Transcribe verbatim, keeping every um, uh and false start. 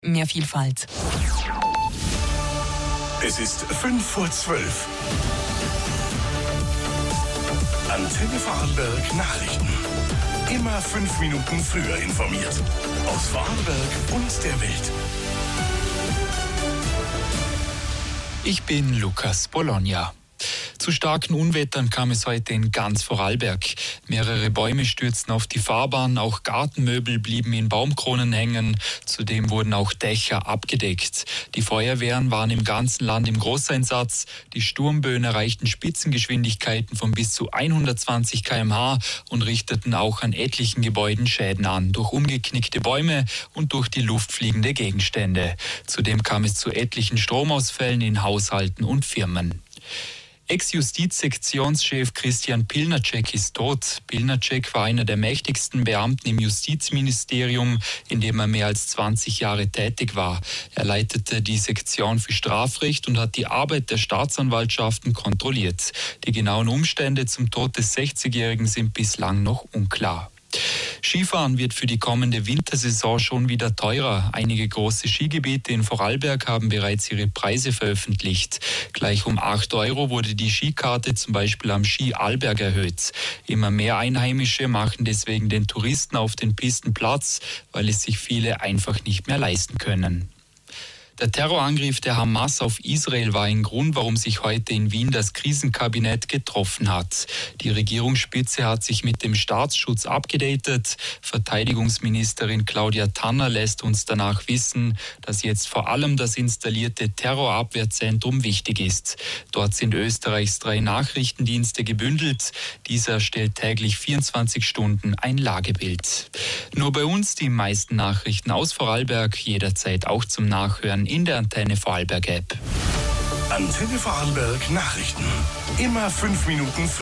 Mehr Vielfalt. Es ist fünf vor zwölf. Antenne Vorarlberg Nachrichten. Immer fünf Minuten früher informiert. Aus Vorarlberg und der Welt. Ich bin Lukas Bologna. Zu starken Unwettern kam es heute in ganz Vorarlberg. Mehrere Bäume stürzten auf die Fahrbahn, auch Gartenmöbel blieben in Baumkronen hängen. Zudem wurden auch Dächer abgedeckt. Die Feuerwehren waren im ganzen Land im Großeinsatz. Die Sturmböen erreichten Spitzengeschwindigkeiten von bis zu hundertzwanzig Kilometer pro Stunde und richteten auch an etlichen Gebäuden Schäden an, durch umgeknickte Bäume und durch die Luft fliegende Gegenstände. Zudem kam es zu etlichen Stromausfällen in Haushalten und Firmen. Ex-Justizsektionschef Christian Pilnacek ist tot. Pilnacek war einer der mächtigsten Beamten im Justizministerium, in dem er mehr als zwanzig Jahre tätig war. Er leitete die Sektion für Strafrecht und hat die Arbeit der Staatsanwaltschaften kontrolliert. Die genauen Umstände zum Tod des sechzigjährigen sind bislang noch unklar. Skifahren wird für die kommende Wintersaison schon wieder teurer. Einige große Skigebiete in Vorarlberg haben bereits ihre Preise veröffentlicht. Gleich um acht Euro wurde die Skikarte zum Beispiel am Ski Arlberg erhöht. Immer mehr Einheimische machen deswegen den Touristen auf den Pisten Platz, weil es sich viele einfach nicht mehr leisten können. Der Terrorangriff der Hamas auf Israel war ein Grund, warum sich heute in Wien das Krisenkabinett getroffen hat. Die Regierungsspitze hat sich mit dem Staatsschutz abgedatet. Verteidigungsministerin Claudia Tanner lässt uns danach wissen, dass jetzt vor allem das installierte Terrorabwehrzentrum wichtig ist. Dort sind Österreichs drei Nachrichtendienste gebündelt. Dieser stellt täglich vierundzwanzig Stunden ein Lagebild. Nur bei uns die meisten Nachrichten aus Vorarlberg, jederzeit auch zum Nachhören in der Antenne Vorarlberg App. Antenne Vorarlberg Nachrichten. Immer fünf Minuten früher.